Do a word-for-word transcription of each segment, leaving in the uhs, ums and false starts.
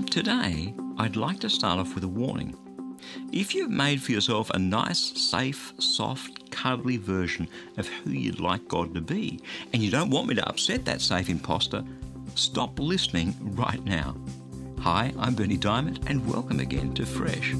Today, I'd like to start off with a warning. If you've made for yourself a nice, safe, soft, cuddly version of who you'd like God to be, and you don't want me to upset that safe imposter, stop listening right now. Hi, I'm Berni Dymet, and welcome again to Fresh.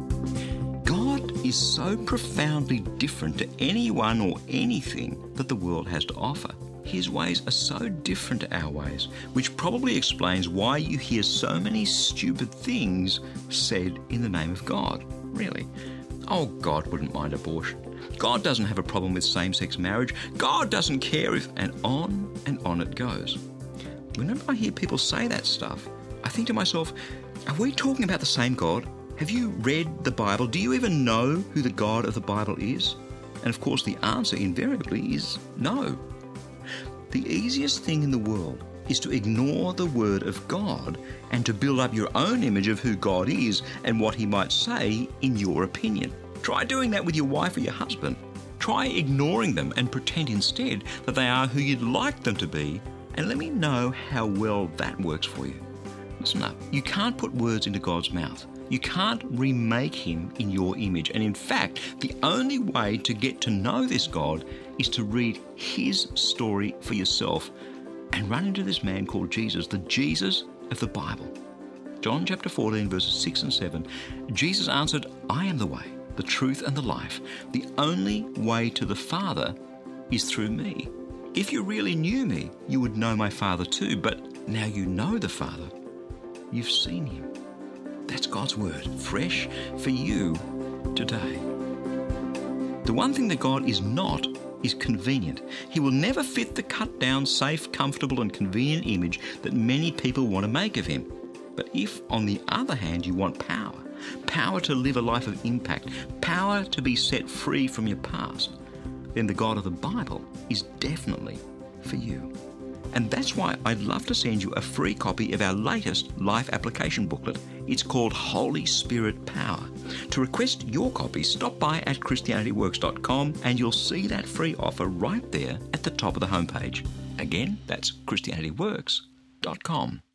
God is so profoundly different to anyone or anything that the world has to offer. His ways are so different to our ways, which probably explains why you hear so many stupid things said in the name of God. Really. Oh, God wouldn't mind abortion. God doesn't have a problem with same-sex marriage. God doesn't care if... And on and on it goes. Whenever I hear people say that stuff, I think to myself, are we talking about the same God? Have you read the Bible? Do you even know who the God of the Bible is? And of course, the answer invariably is no. The easiest thing in the world is to ignore the Word of God and to build up your own image of who God is and what He might say in your opinion. Try doing that with your wife or your husband. Try ignoring them and pretend instead that they are who you'd like them to be, and let me know how well that works for you. Listen up, you can't put words into God's mouth. You can't remake Him in your image. And in fact, the only way to get to know this God is to read His story for yourself and run into this man called Jesus, the Jesus of the Bible. John chapter fourteen, verses six and seven, Jesus answered, I am the way, the truth and the life. The only way to the Father is through me. If you really knew me, you would know my Father too. But now you know the Father. You've seen Him. That's God's word, fresh for you today. The one thing that God is not is convenient. He will never fit the cut-down, safe, comfortable and convenient image that many people want to make of Him. But if, on the other hand, you want power, power to live a life of impact, power to be set free from your past, then the God of the Bible is definitely for you. And that's why I'd love to send you a free copy of our latest life application booklet. It's called Holy Spirit Power. To request your copy, stop by at Christianity Works dot com and you'll see that free offer right there at the top of the homepage. Again, that's Christianity Works dot com.